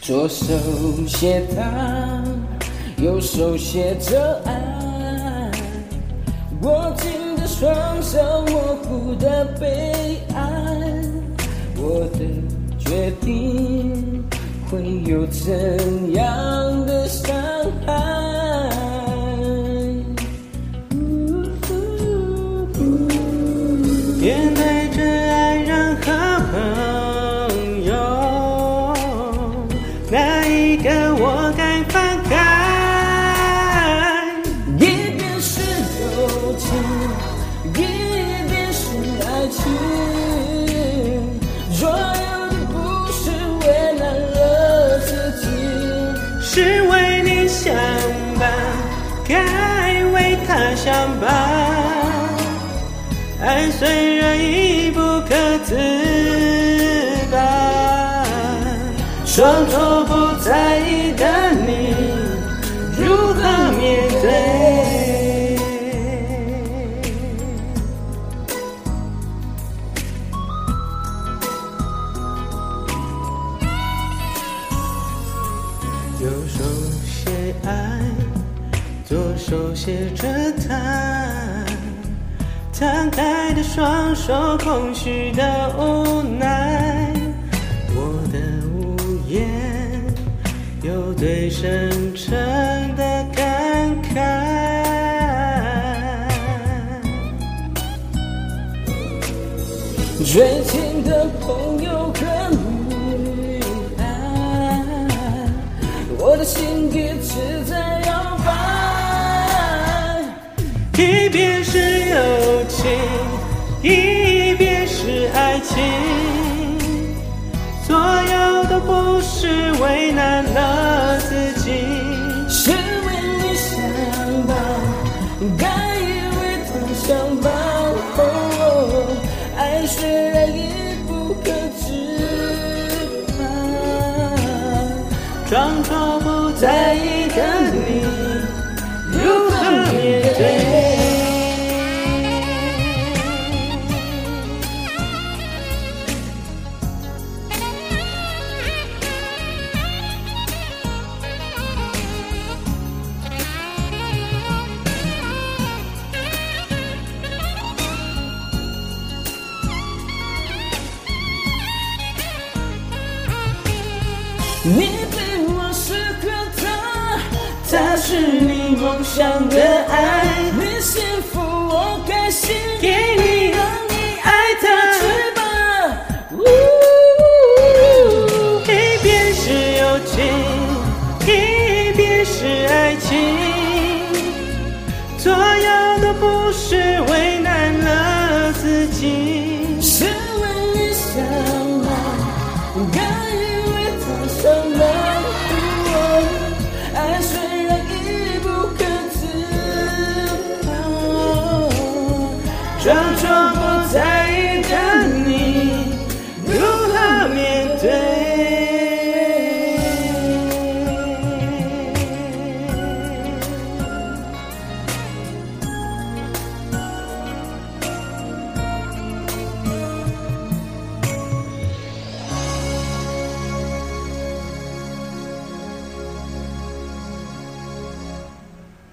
左手写他，右手写着爱，握紧的双手，模糊的悲哀。我的决定会有怎样的伤害？ 原来这爱人和朋友，哪一个我该放开？ 一边是友情，一边是爱情，所有的不是为难了自己， 是为你相伴，该为他相伴。爱虽然已不可自拔，双手不在意的你，如何面对？右手写爱，左手写着他，摊开的双手，空虚的无奈。我的无言，有最深沉的感慨。 最亲的朋友和女孩，我的心一直在摇摆。 一边是友情，一边是爱情，所有都不是为难了自己， 是为你相伴，该为他相伴。爱虽然已不可自拔， 装作不在意的你，如何面对？ 你对我是个他，他是你梦想的爱，你幸福我开心， 给你让你爱他翅膀。 一边是友情，一边是爱情，所有都不是为难了自己。